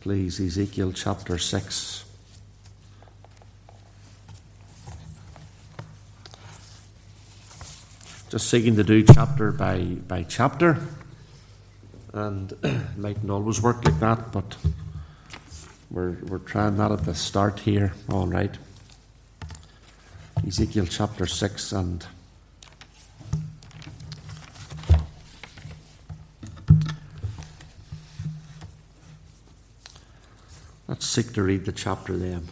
please, Ezekiel chapter 6. Just seeking to do chapter by chapter, and it mightn't always work like that, but we're trying that at the start here. All right. Ezekiel chapter 6, and let's seek to read the chapter then,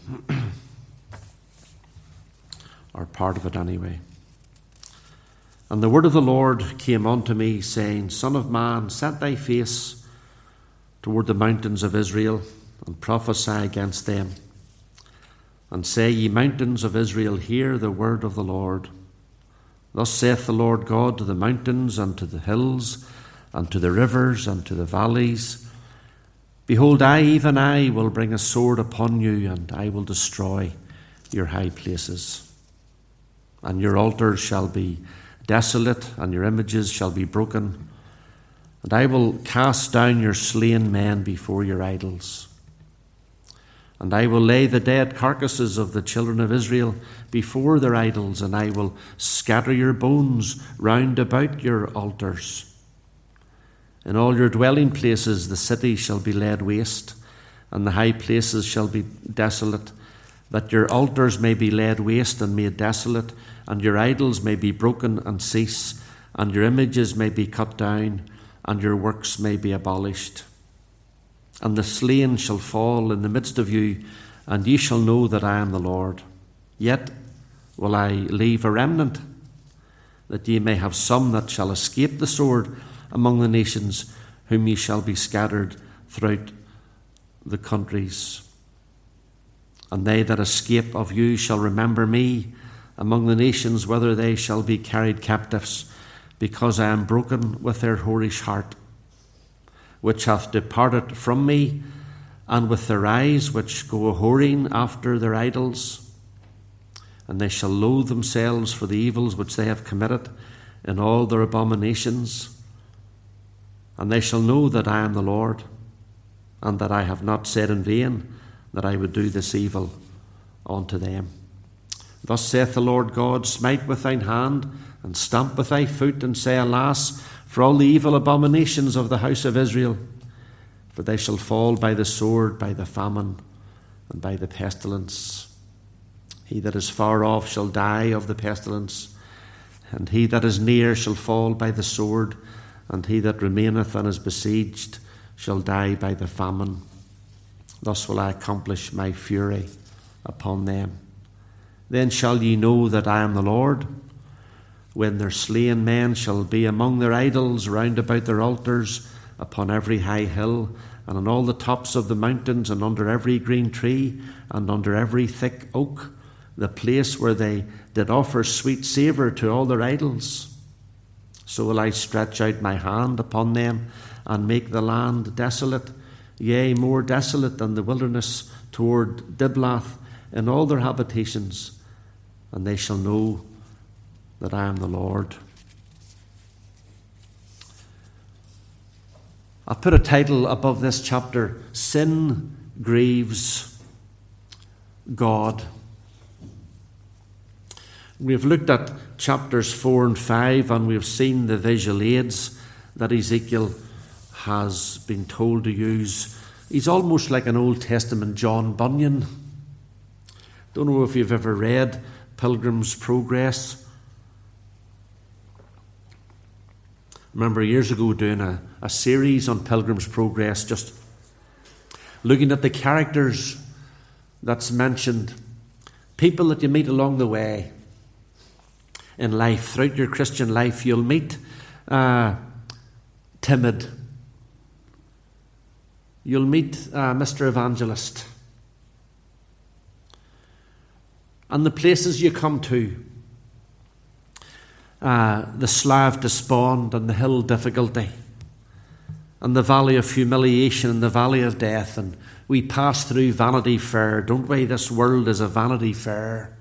or part of it anyway. And the word of the Lord came unto me, saying, Son of man, set thy face toward the mountains of Israel, and prophesy against them. And say, Ye mountains of Israel, hear the word of the Lord. Thus saith the Lord God to the mountains, and to the hills, and to the rivers, and to the valleys, Behold, I, even I, will bring a sword upon you, and I will destroy your high places. And your altars shall be desolate, and your images shall be broken. And I will cast down your slain men before your idols. And I will lay the dead carcasses of the children of Israel before their idols, and I will scatter your bones round about your altars. In all your dwelling places the city shall be laid waste, and the high places shall be desolate, that your altars may be laid waste and made desolate, and your idols may be broken and cease, and your images may be cut down, and your works may be abolished. And the slain shall fall in the midst of you, and ye shall know that I am the Lord. Yet will I leave a remnant, that ye may have some that shall escape the sword among the nations, whom ye shall be scattered throughout the countries. And they that escape of you shall remember me among the nations, whither they shall be carried captives, because I am broken with their whorish heart, which hath departed from me, and with their eyes which go a-whoring after their idols. And they shall loathe themselves for the evils which they have committed in all their abominations. And they shall know that I am the Lord, and that I have not said in vain that I would do this evil unto them. Thus saith the Lord God, Smite with thine hand, and stamp with thy foot, and say, Alas, for all the evil abominations of the house of Israel, for they shall fall by the sword, by the famine, and by the pestilence. He that is far off shall die of the pestilence, and he that is near shall fall by the sword, and he that remaineth and is besieged shall die by the famine. Thus will I accomplish my fury upon them. Then shall ye know that I am the Lord, when their slain men shall be among their idols round about their altars, upon every high hill, and on all the tops of the mountains, and under every green tree, and under every thick oak, the place where they did offer sweet savour to all their idols. So will I stretch out my hand upon them, and make the land desolate, yea, more desolate than the wilderness toward Diblath, in all their habitations, and they shall know that I am the Lord. I've put a title above this chapter, Sin Grieves God. We've looked at chapters 4 and 5, and we've seen the visual aids that Ezekiel has been told to use. He's almost like an Old Testament John Bunyan. Don't know if you've ever read Pilgrim's Progress. I remember years ago doing a series on Pilgrim's Progress, just looking at the characters that's mentioned, people that you meet along the way in life. Throughout your Christian life, you'll meet timid. You'll meet Mr. Evangelist. And the places you come to, the Slough of Despond, and the Hill Difficulty, and the Valley of Humiliation, and the Valley of Death, and we pass through Vanity Fair, don't we? This world is a Vanity Fair.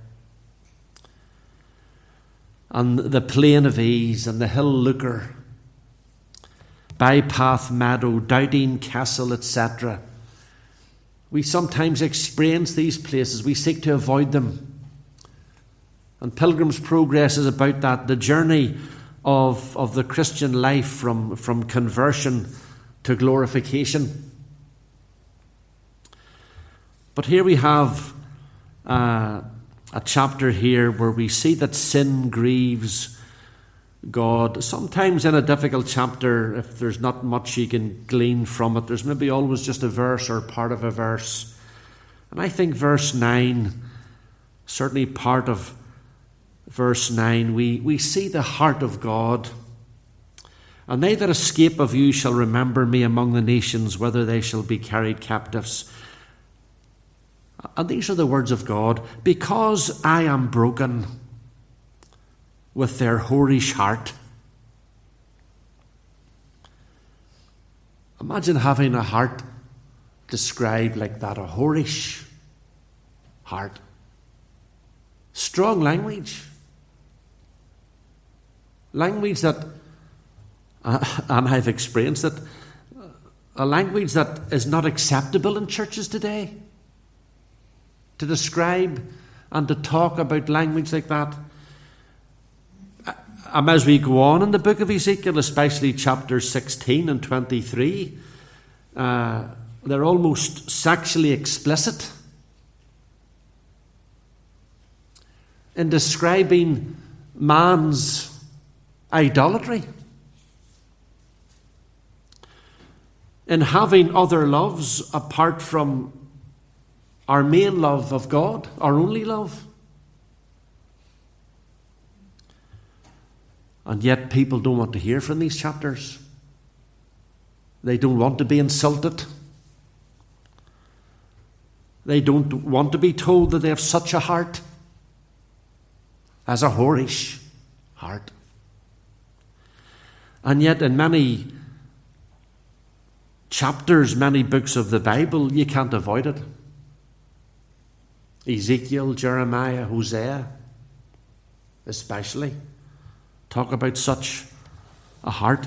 And the Plain of Ease, and the Hill Looker, Bypath Meadow, Doubting Castle, etc. We sometimes experience these places. We seek to avoid them. And Pilgrim's Progress is about that, the journey of the Christian life from conversion to glorification. But here we have a chapter here where we see that sin grieves God. Sometimes in a difficult chapter, if there's not much you can glean from it, there's maybe always just a verse or part of a verse. And I think verse 9, certainly part of verse 9, we see the heart of God. And they that escape of you shall remember me among the nations, whether they shall be carried captives. And these are the words of God. Because I am broken with their whorish heart. Imagine having a heart described like that, a whorish heart. Strong language. Language that, and I've experienced it, a language that is not acceptable in churches today. To describe and to talk about language like that. As we go on in the book of Ezekiel, especially chapters 16 and 23, they're almost sexually explicit in describing man's idolatry, in having other loves apart from our main love of God, our only love. And yet people don't want to hear from these chapters. They don't want to be insulted. They don't want to be told that they have such a heart as a whorish heart. And yet in many chapters, many books of the Bible, you can't avoid it. Ezekiel, Jeremiah, Hosea, especially, talk about such a heart.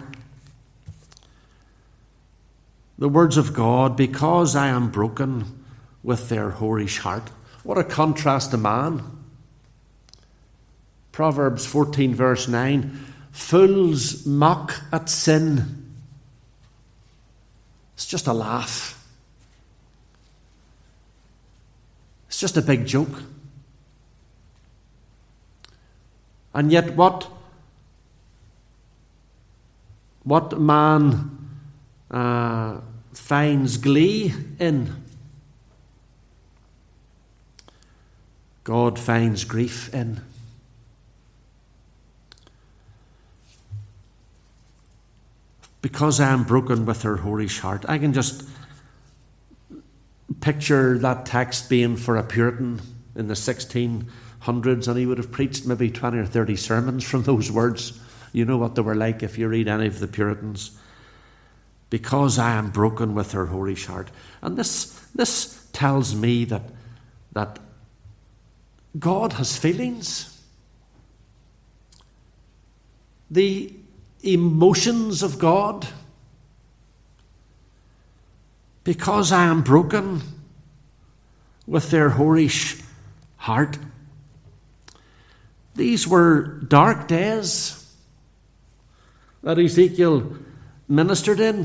The words of God, because I am broken with their whorish heart. What a contrast to man. Proverbs 14 verse 9, fools mock at sin. It's just a laugh. It's just a big joke. And yet what man finds glee in, God finds grief in. Because I am broken with her whorish heart. I can just picture that text being for a Puritan in the 1600s, and he would have preached maybe 20 or 30 sermons from those words. You know what they were like if you read any of the Puritans. Because I am broken with her whorish heart. And this tells me that God has feelings. The emotions of God. Because I am broken with their whorish heart. These were dark days that Ezekiel ministered in.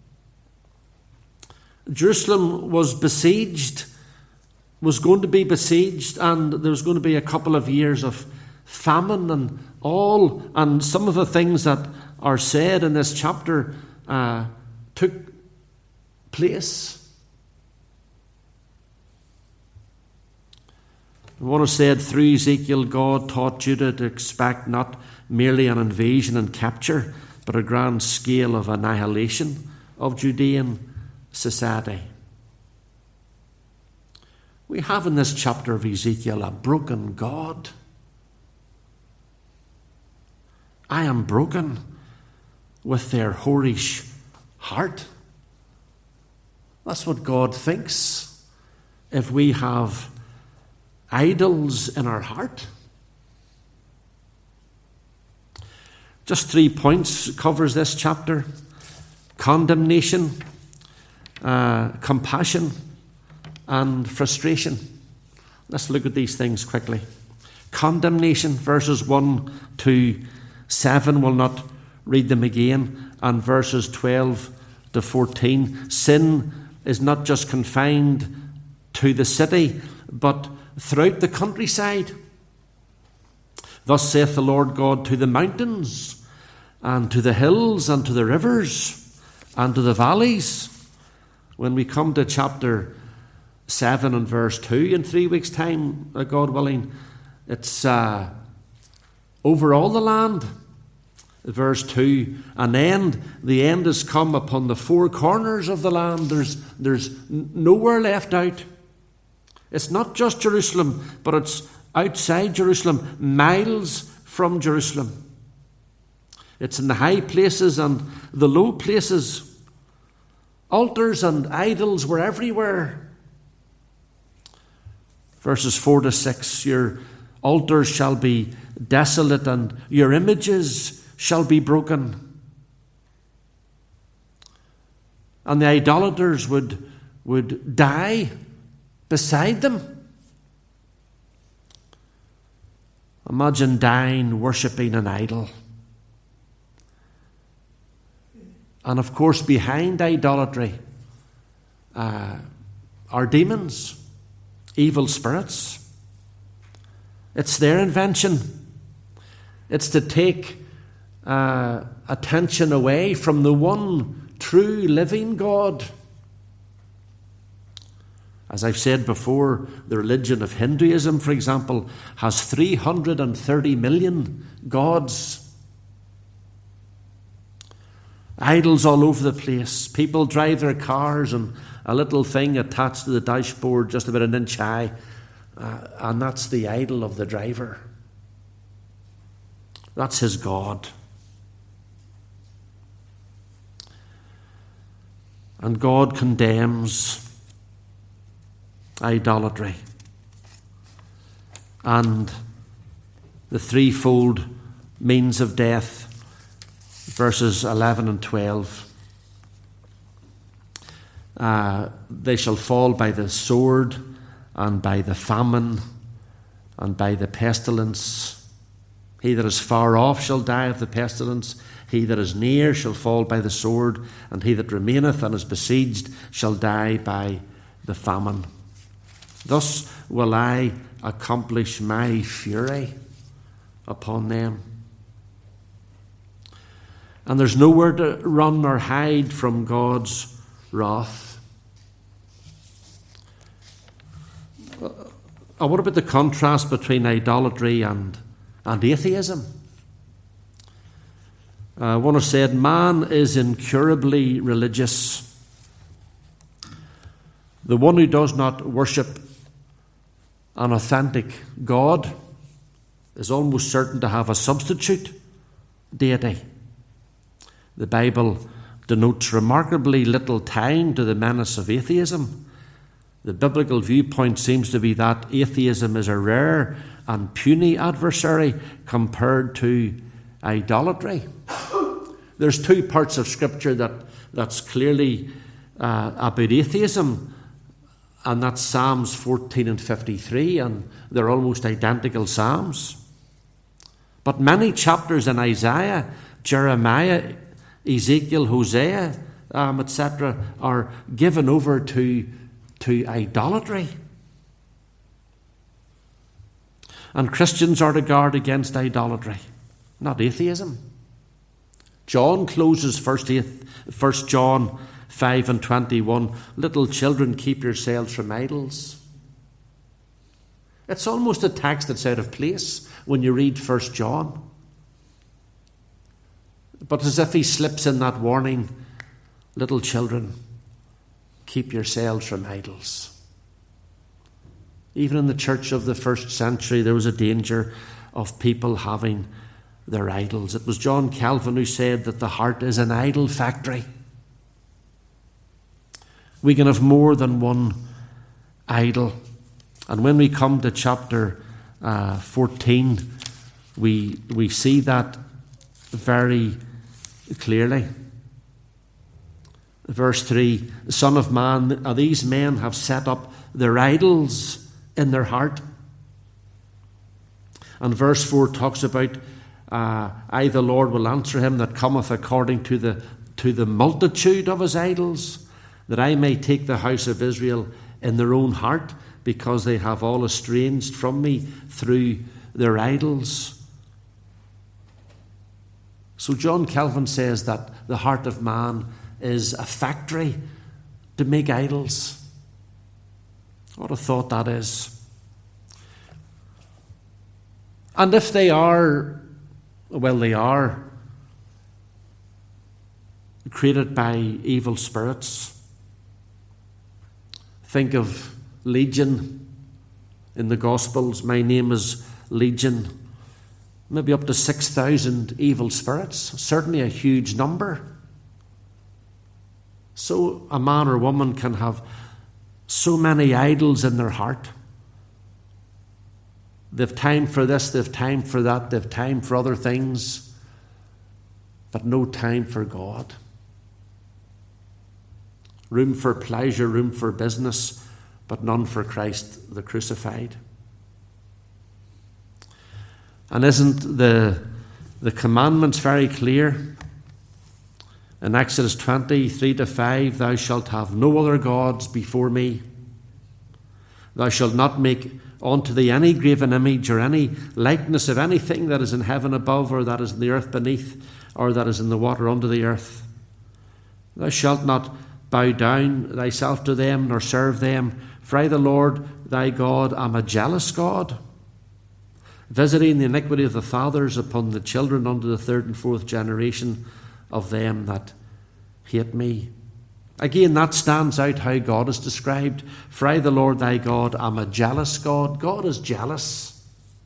Jerusalem was besieged, was going to be besieged, and there was going to be a couple of years of famine and some of the things that are said in this chapter took place. I want to say it, through Ezekiel, God taught Judah to expect not merely an invasion and capture, but a grand scale of annihilation of Judean society. We have in this chapter of Ezekiel a broken God. I am broken with their whorish heart. That's what God thinks if we have idols in our heart. Just 3 points covers this chapter: condemnation, compassion, and frustration. Let's look at these things quickly. Condemnation, verses 1 to 7. We'll not read them again. And verses 12 to 14. Sin is not just confined to the city, but throughout the countryside. Thus saith the Lord God to the mountains, and to the hills, and to the rivers, and to the valleys. When we come to chapter 7 and verse 2 in 3 weeks' time, God willing, it's over all the land. Verse 2, an end. The end has come upon the four corners of the land. There's nowhere left out. It's not just Jerusalem, but it's outside Jerusalem, miles from Jerusalem. It's in the high places and the low places. Altars and idols were everywhere. Verses 4 to 6, your altars shall be desolate and your images shall be broken. And the idolaters would die beside them. Imagine dying worshipping an idol. And of course, behind idolatry are demons, evil spirits. It's their invention. It's to take attention away from the one true living God. As I've said before, the religion of Hinduism, for example, has 330 million gods. Idols all over the place. People drive their cars and a little thing attached to the dashboard just about an inch high, and that's the idol of the driver. That's his God. And God condemns idolatry and the threefold means of death, verses 11 and 12. They shall fall by the sword and by the famine and by the pestilence. He that is far off shall die of the pestilence. He that is near shall fall by the sword, and he that remaineth and is besieged shall die by the famine. Thus will I accomplish my fury upon them. And there's nowhere to run or hide from God's wrath. What about the contrast between idolatry and atheism? One has said, man is incurably religious. The one who does not worship an authentic God is almost certain to have a substitute deity. The Bible denotes remarkably little time to the menace of atheism. The biblical viewpoint seems to be that atheism is a rare and puny adversary compared to idolatry. There's two parts of Scripture that's clearly about atheism, and that's Psalms 14 and 53, and they're almost identical psalms. But many chapters in Isaiah, Jeremiah, Ezekiel, Hosea, etc., are given over to idolatry. And Christians are to guard against idolatry, not atheism. John closes 1 John 5 and 21, little children, keep yourselves from idols. It's almost a text that's out of place when you read 1 John. But as if he slips in that warning, little children, keep yourselves from idols. Even in the church of the first century, there was a danger of people having their idols. It was John Calvin who said that the heart is an idol factory. We can have more than one idol. And when we come to chapter 14, we see that very clearly. Verse 3, the Son of Man, these men have set up their idols in their heart. And verse 4 talks about, I, the Lord, will answer him that cometh according to the multitude of his idols, that I may take the house of Israel in their own heart, because they have all estranged from me through their idols. So John Calvin says that the heart of man is a factory to make idols. What a thought that is. And if they are, well, they are created by evil spirits. Think of Legion in the Gospels. My name is Legion. Maybe up to 6,000 evil spirits. Certainly a huge number. So a man or woman can have so many idols in their heart. They've time for this, they've time for that, they've time for other things, but no time for God. Room for pleasure, room for business, but none for Christ the crucified. And isn't the commandments very clear? In Exodus 20:3-5, thou shalt have no other gods before me. Thou shalt not make unto thee any graven image or any likeness of anything that is in heaven above, or that is in the earth beneath, or that is in the water under the earth. Thou shalt not bow down thyself to them, nor serve them. For I, the Lord thy God, am a jealous God, visiting the iniquity of the fathers upon the children unto the third and fourth generation of them that hate me. Again, that stands out how God is described. For I, the Lord thy God, am a jealous God. God is jealous.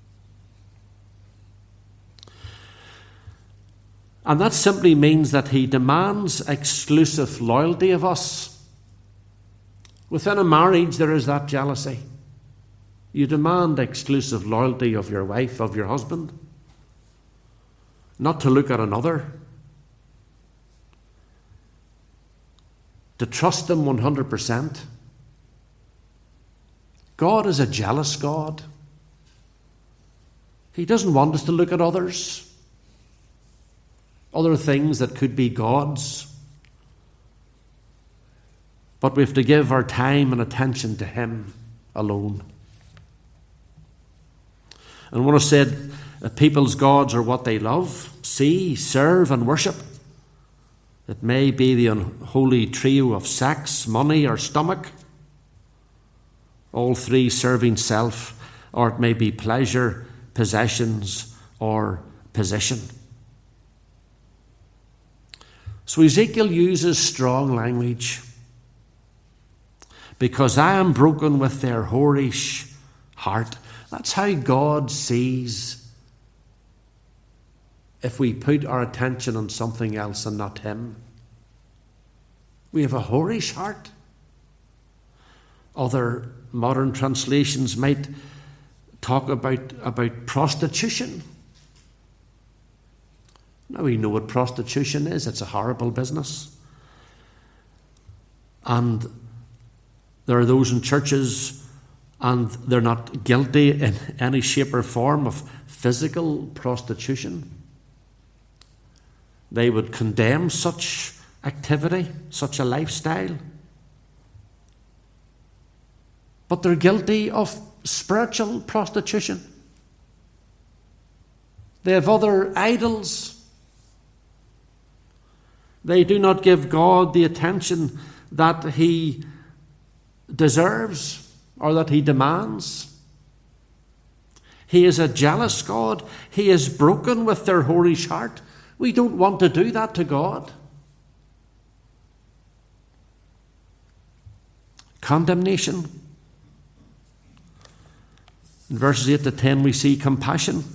And that simply means that he demands exclusive loyalty of us. Within a marriage, there is that jealousy. You demand exclusive loyalty of your wife, of your husband, not to look at another, to trust them 100%. God is a jealous God. He doesn't want us to look at others, other things that could be gods. But we have to give our time and attention to him alone. And when I said people's gods are what they love, see, serve and worship, it may be the unholy trio of sex, money, or stomach, all three serving self, or it may be pleasure, possessions, or position. So Ezekiel uses strong language. Because I am broken with their whorish heart. That's how God sees if we put our attention on something else and not him. We have a whorish heart. Other modern translations might talk about prostitution. Now we know what prostitution is. It's a horrible business. And there are those in churches, and they're not guilty in any shape or form of physical prostitution. They would condemn such activity, such a lifestyle. But they're guilty of spiritual prostitution. They have other idols. They do not give God the attention that he deserves or that he demands. He is a jealous God. He is broken with their whorish heart. We don't want to do that to God. Condemnation. In verses 8 to 10 we see compassion.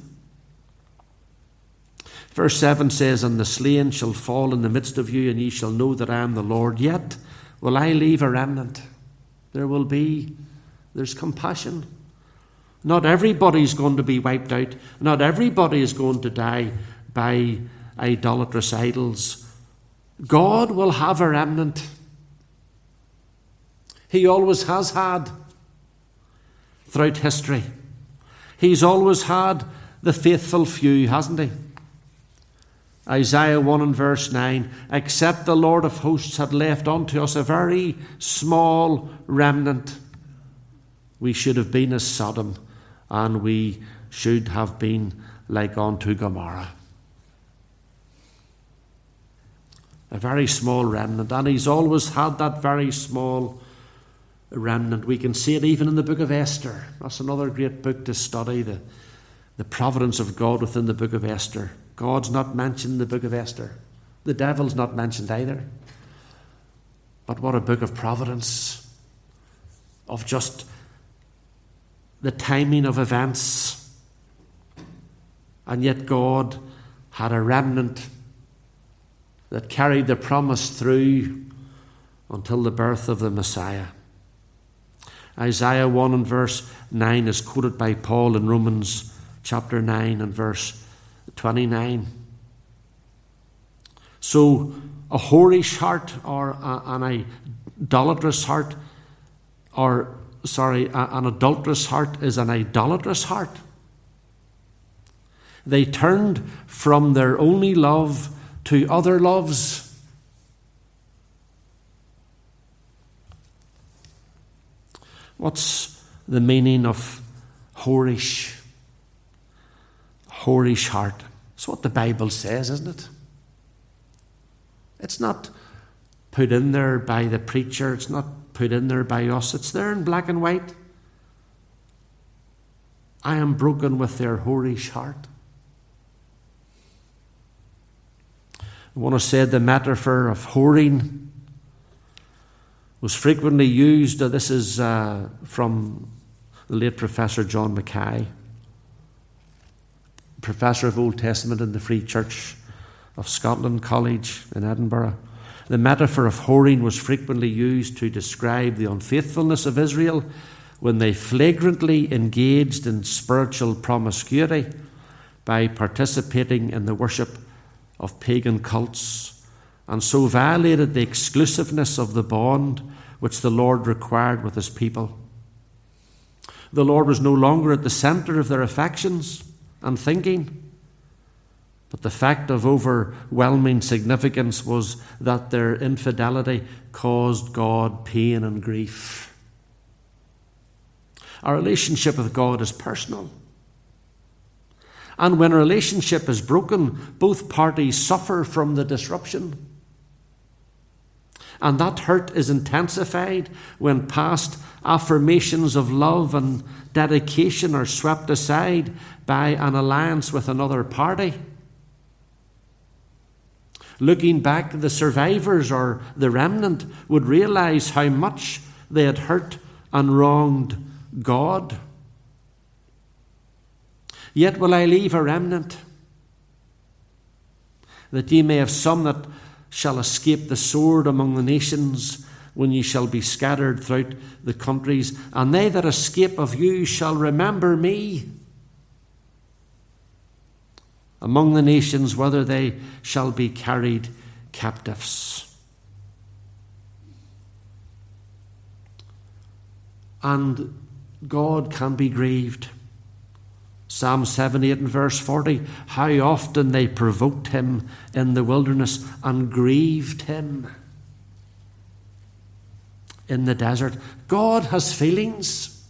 Verse 7 says, and the slain shall fall in the midst of you, and ye shall know that I am the Lord. Yet will I leave a remnant. There's compassion. Not everybody's going to be wiped out. Not everybody is going to die by idolatrous idols. God will have a remnant. He always has had throughout history. He's always had the faithful few, hasn't he? Isaiah 1 and verse 9, except the Lord of hosts had left unto us a very small remnant, we should have been as Sodom, and we should have been like unto Gomorrah. A very small remnant, and he's always had that very small remnant. We can see it even in the book of Esther. That's another great book to study, the providence of God within the book of Esther. God's not mentioned in the book of Esther. The devil's not mentioned either. But what a book of providence, of just the timing of events. And yet God had a remnant that carried the promise through until the birth of the Messiah. Isaiah 1 and verse 9 is quoted by Paul in Romans chapter 9 and verse 29. So a whorish heart or an idolatrous heart, an adulterous heart is an idolatrous heart. They turned from their only love to other loves. What's the meaning of whorish? Whorish heart. It's what the Bible says, isn't it? It's not put in there by the preacher. It's not put in there by us. It's there in black and white. I am broken with their whorish heart. I want to say the metaphor of whoring was frequently used. This is from the late Professor John Mackay, Professor of Old Testament in the Free Church of Scotland College in Edinburgh. The metaphor of whoring was frequently used to describe the unfaithfulness of Israel when they flagrantly engaged in spiritual promiscuity by participating in the worship of pagan cults, and so violated the exclusiveness of the bond which the Lord required with his people. The Lord was no longer at the centre of their affections and thinking, but the fact of overwhelming significance was that their infidelity caused God pain and grief. Our relationship with God is personal. And when a relationship is broken, both parties suffer from the disruption. And that hurt is intensified when past affirmations of love and dedication are swept aside by an alliance with another party. Looking back, the survivors or the remnant would realize how much they had hurt and wronged God. Yet will I leave a remnant, that ye may have some that shall escape the sword among the nations, when ye shall be scattered throughout the countries, and they that escape of you shall remember me among the nations, whether they shall be carried captives. And God can be grieved. Psalm 78 and verse 40, how often they provoked him in the wilderness and grieved him in the desert. God has feelings.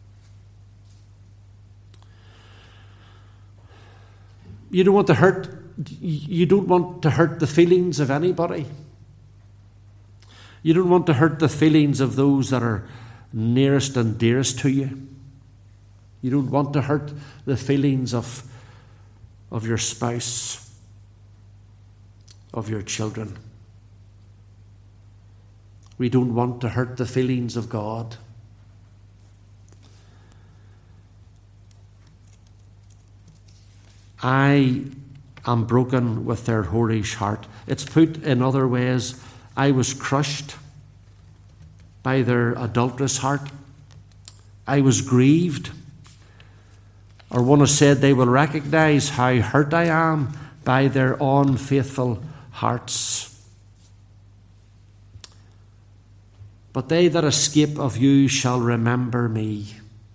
You don't want to hurt the feelings of anybody. You don't want to hurt the feelings of those that are nearest and dearest to you. You don't want to hurt the feelings of your spouse, of your children. We don't want to hurt the feelings of God. I am broken with their whorish heart. It's put in other ways. I was crushed by their adulterous heart. I was grieved. Or one has said they will recognize how hurt I am by their unfaithful hearts. but they that escape of you shall remember me.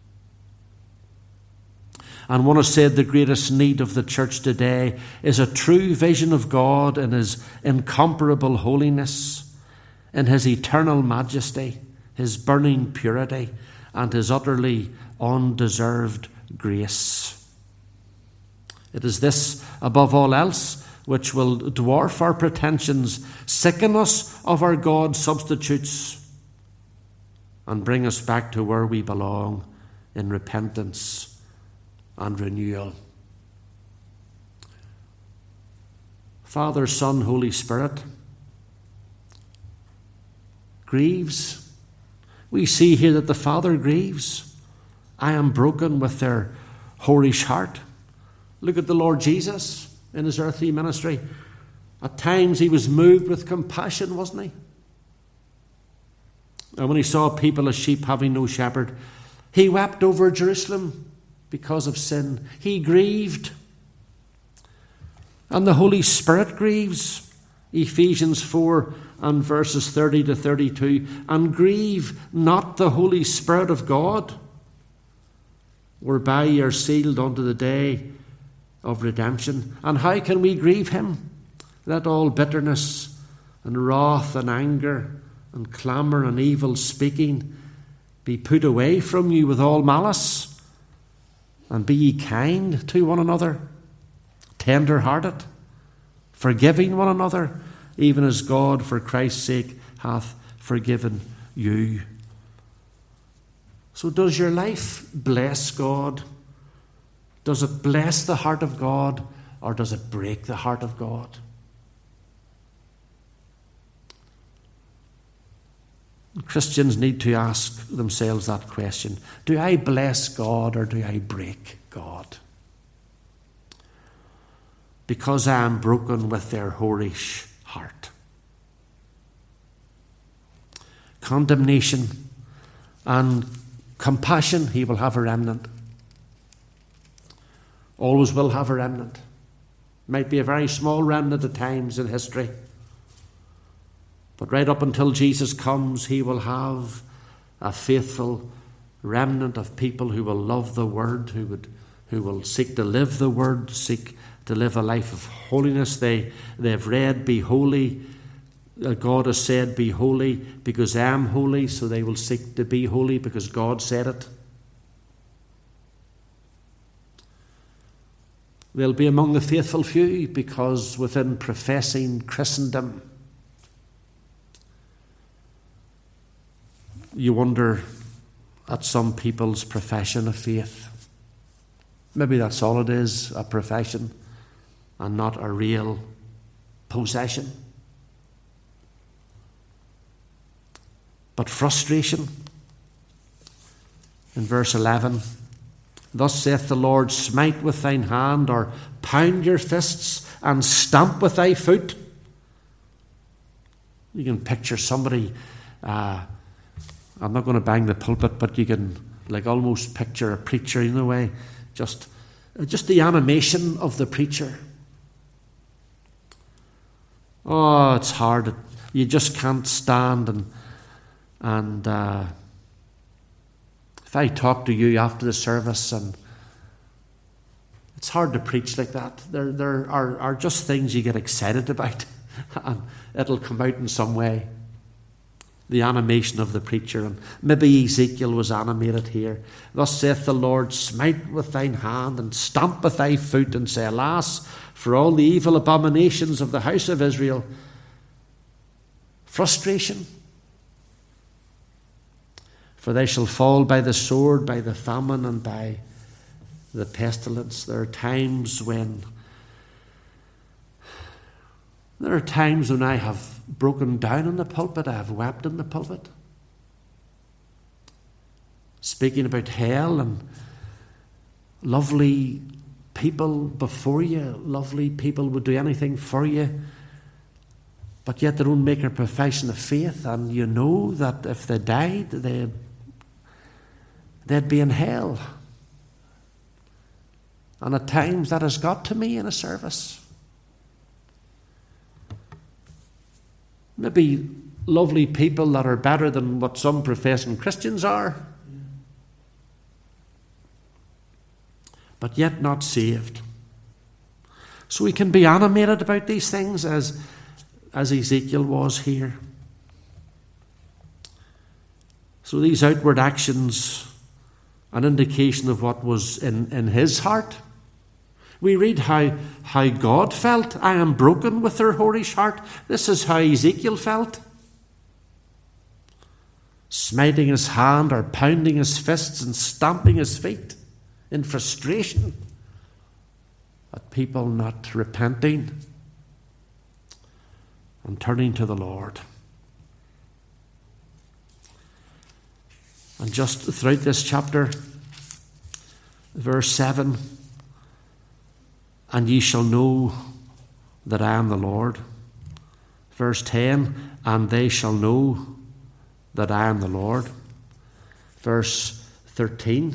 And one has said the greatest need of the church today is a true vision of God in his incomparable holiness, in his eternal majesty, his burning purity, and his utterly undeserved grace. It is this, above all else, which will dwarf our pretensions, sicken us of our God substitutes, and bring us back to where we belong in repentance and renewal. Father, Son, Holy Spirit grieves. We see here that the Father grieves. I am broken with their whorish heart. Look at the Lord Jesus in his earthly ministry. At times he was moved with compassion, wasn't he? And when he saw people as sheep having no shepherd, he wept over Jerusalem because of sin. He grieved. And the Holy Spirit grieves. Ephesians 4 and verses 30 to 32. And grieve not the Holy Spirit of God, whereby ye are sealed unto the day of redemption. And how can we grieve him? Let all bitterness and wrath and anger and clamour and evil speaking be put away from you with all malice. And be ye kind to one another, tender-hearted, forgiving one another, even as God for Christ's sake hath forgiven you. So does your life bless God? Does it bless the heart of God, or does it break the heart of God? Christians need to ask themselves that question. Do I bless God or do I break God? Because I am broken with their whorish heart. Condemnation and compassion, he will have a remnant. Always will have a remnant. Might be a very small remnant at times in history. But right up until Jesus comes, he will have a faithful remnant of people who will love the Word, who will seek to live the Word, seek to live a life of holiness. They've read, be holy. God has said, be holy because I am holy, so they will seek to be holy because God said it. They'll be among the faithful few because within professing Christendom, you wonder at some people's profession of faith. Maybe that's all it is, a profession and not a real possession. But frustration. In verse 11, thus saith the Lord, smite with thine hand, or pound your fists, and stamp with thy foot. You can picture somebody, I'm not going to bang the pulpit, but you can almost picture a preacher in a way, just the animation of the preacher. Oh, it's hard. You just can't stand and if I talk to you after the service, and it's hard to preach like that. There are just things you get excited about and it'll come out in some way. The animation of the preacher. And maybe Ezekiel was animated here. Thus saith the Lord, smite with thine hand, and stamp with thy foot, and say, alas, for all the evil abominations of the house of Israel. Frustration. For they shall fall by the sword, by the famine, and by the pestilence. There are times when I have broken down in the pulpit. I have wept in the pulpit, speaking about hell and lovely people before you. Lovely people would do anything for you, but yet they don't make a profession of faith, and you know that if they died, they'd be in hell. And at times that has got to me in a service. Maybe lovely people that are better than what some professing Christians are, but yet not saved. So we can be animated about these things as Ezekiel was here. So these outward actions, an indication of what was in his heart. We read how God felt. I am broken with their whorish heart. This is how Ezekiel felt. Smiting his hand or pounding his fists and stamping his feet in frustration at people not repenting and turning to the Lord. And just throughout this chapter, verse 7, and ye shall know that I am the Lord. Verse 10, and they shall know that I am the Lord. Verse 13,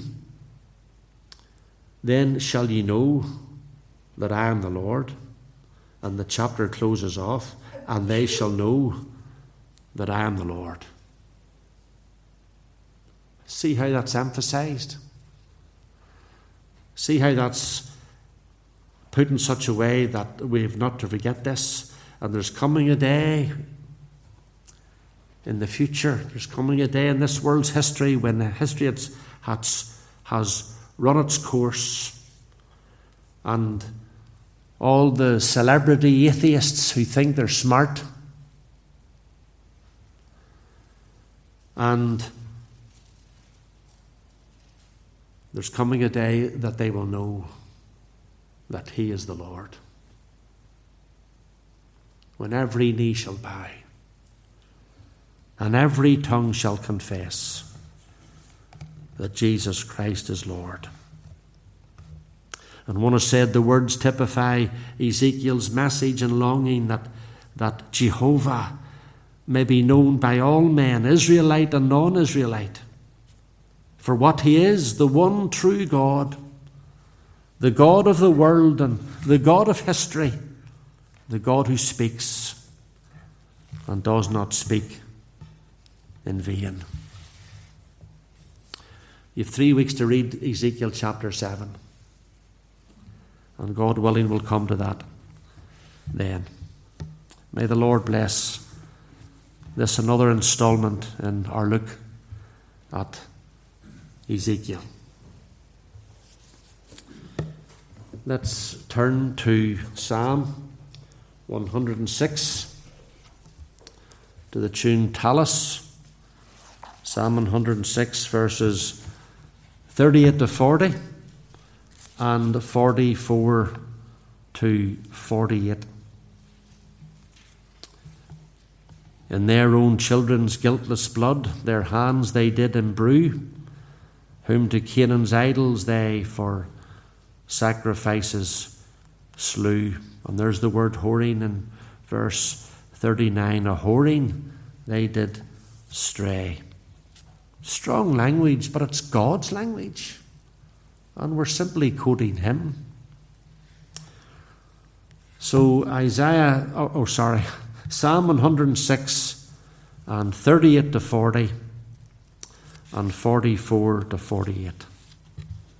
then shall ye know that I am the Lord. And the chapter closes off, and they shall know that I am the Lord. See how that's emphasized? See how that's put in such a way that we've not to forget this. And there's coming a day in the future, there's coming a day in this world's history when the history has run its course, and all the celebrity atheists who think they're smart, and there's coming a day that they will know that He is the Lord, when every knee shall bow and every tongue shall confess that Jesus Christ is Lord. And one has said the words typify Ezekiel's message and longing that Jehovah may be known by all men, Israelite and non-Israelite, for what He is, the one true God, the God of the world and the God of history, the God who speaks and does not speak in vain. You have 3 weeks to read Ezekiel chapter 7. And God willing, we'll come to that then. May the Lord bless this another installment in our look at Ezekiel. Let's turn to Psalm 106, to the tune Talus. Psalm 106, verses 38 to 40 and 44 to 48. In their own children's guiltless blood, their hands they did imbrue, whom to Canaan's idols they for sacrifices slew. And there's the word whoring in verse 39. A whoring they did stray. Strong language, but it's God's language. And we're simply quoting Him. So Psalm 106 and 38 to 40 and 44 to 48.